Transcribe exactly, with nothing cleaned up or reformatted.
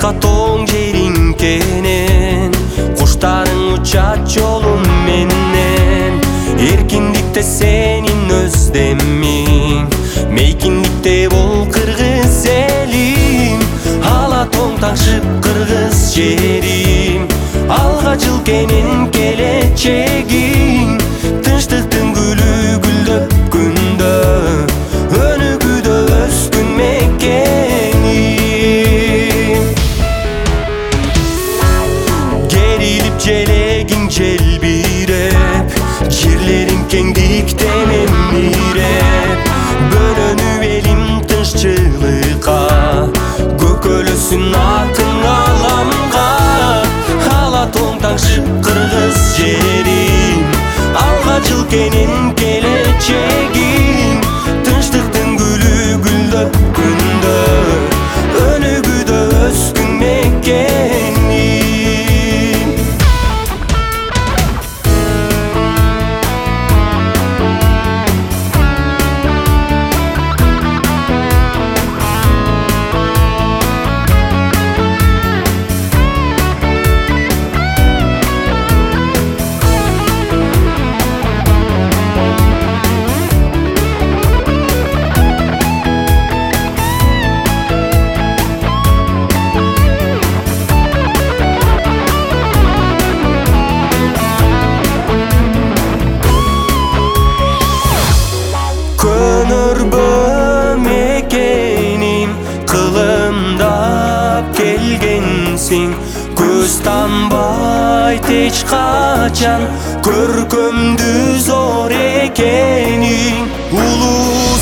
Башка тоң жериң кенен, куштарың учат жолум менен. Эркиндикте сенин өздемиң, мейкиндикте бул кыргыз элим. Ала тоң таңшып кыргыз жерим, алга жылкенин келечегиң. Тынчтыктын гүлү гүлдөп күндө, өнүгүүдө өскүн мекеним. Керилип желегиң желбиреп, жерлериң кеңдиктен эмиреп. Бөлөнүп элим тынччылыкка, көкөлөсүн атың аламга. Ала тоң таңшып кыргыз жерим, алга жылкенин келечегиң. Тынчтыктын гүлү гүлдөп күндө, өнүгүүдө өскүн мекеним. Көнөрбө мекеним, кылымдап келгенсиң. Көз танбайт эч качан, көркөмдүү зор экениң. Улуу